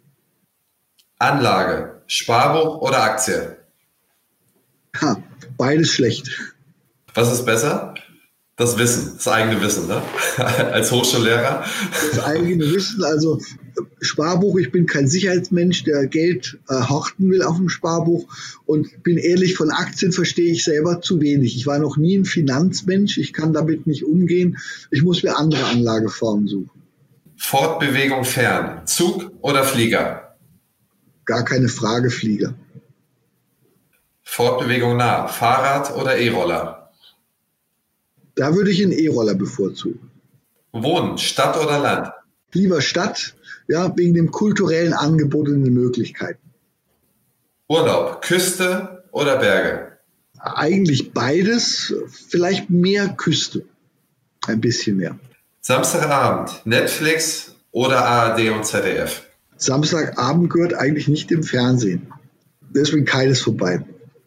Speaker 1: Anlage, Sparbuch oder Aktie?
Speaker 2: Ha, beides schlecht.
Speaker 1: Was ist besser? Das Wissen, das eigene Wissen, ne? Als Hochschullehrer.
Speaker 2: Das eigene Wissen, also Sparbuch, ich bin kein Sicherheitsmensch, der Geld äh, horten will auf dem Sparbuch, und bin ehrlich, von Aktien verstehe ich selber zu wenig. Ich war noch nie ein Finanzmensch, ich kann damit nicht umgehen. Ich muss mir andere Anlageformen suchen.
Speaker 1: Fortbewegung fern, Zug oder Flieger?
Speaker 2: Gar keine Frage, Flieger.
Speaker 1: Fortbewegung nah, Fahrrad oder E-Roller?
Speaker 2: Da würde ich einen E-Roller bevorzugen.
Speaker 1: Wohnen, Stadt oder Land?
Speaker 2: Lieber Stadt, ja, wegen dem kulturellen Angebot und den Möglichkeiten.
Speaker 1: Urlaub, Küste oder Berge?
Speaker 2: Eigentlich beides, vielleicht mehr Küste. Ein bisschen mehr.
Speaker 1: Samstagabend, Netflix oder A R D und Z D F?
Speaker 2: Samstagabend gehört eigentlich nicht im Fernsehen. Deswegen keines von beiden.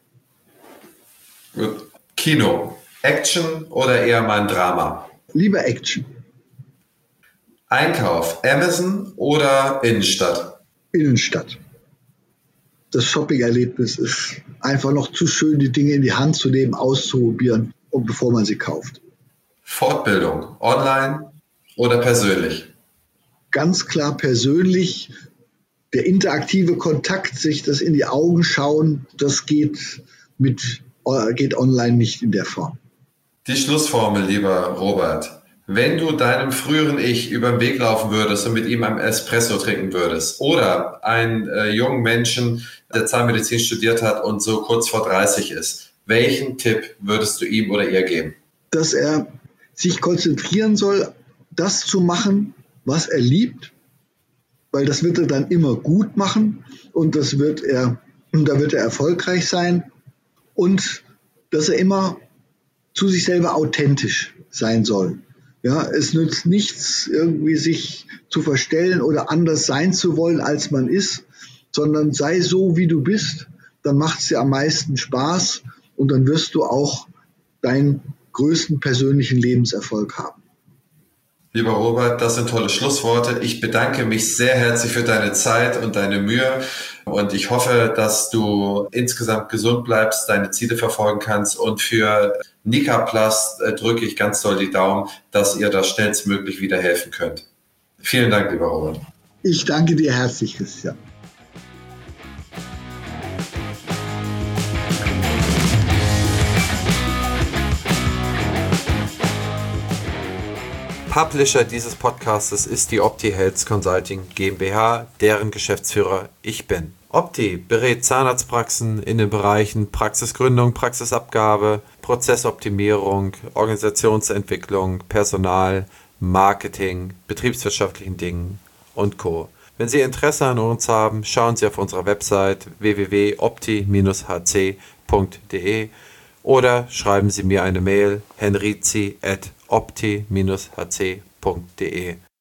Speaker 1: Gut. Kino, Action oder eher mal ein Drama?
Speaker 2: Lieber Action.
Speaker 1: Einkauf, Amazon oder Innenstadt?
Speaker 2: Innenstadt. Das Shopping-Erlebnis ist einfach noch zu schön, die Dinge in die Hand zu nehmen, auszuprobieren, und bevor man sie kauft.
Speaker 1: Fortbildung, online oder persönlich?
Speaker 2: Ganz klar persönlich. Der interaktive Kontakt, sich das in die Augen schauen, das geht mit, geht online nicht in der Form.
Speaker 1: Die Schlussformel, lieber Robert. Wenn du deinem früheren Ich über den Weg laufen würdest und mit ihm einen Espresso trinken würdest oder einen äh, jungen Menschen, der Zahnmedizin studiert hat und so kurz vor dreißig ist, welchen Tipp würdest du ihm oder ihr geben?
Speaker 2: Dass er sich konzentrieren soll, das zu machen, was er liebt, weil das wird er dann immer gut machen und das wird er, da wird er erfolgreich sein, und dass er immer zu sich selber authentisch sein soll. Ja, es nützt nichts, irgendwie sich zu verstellen oder anders sein zu wollen, als man ist, sondern sei so, wie du bist, dann macht es dir am meisten Spaß und dann wirst du auch deinen größten persönlichen Lebenserfolg haben.
Speaker 1: Lieber Robert, das sind tolle Schlussworte. Ich bedanke mich sehr herzlich für deine Zeit und deine Mühe und ich hoffe, dass du insgesamt gesund bleibst, deine Ziele verfolgen kannst, und für Nicaplast äh, drücke ich ganz doll die Daumen, dass ihr da schnellstmöglich wieder helfen könnt. Vielen Dank, lieber Robert.
Speaker 2: Ich danke dir herzlich, Christian.
Speaker 1: Publisher dieses Podcastes ist die Opti Health Consulting GmbH, deren Geschäftsführer ich bin. Opti berät Zahnarztpraxen in den Bereichen Praxisgründung, Praxisabgabe, Prozessoptimierung, Organisationsentwicklung, Personal, Marketing, betriebswirtschaftlichen Dingen und Co. Wenn Sie Interesse an uns haben, schauen Sie auf unserer Website w w w punkt opti dash h c punkt d e oder schreiben Sie mir eine Mail henrizi at opti dash h c punkt d e.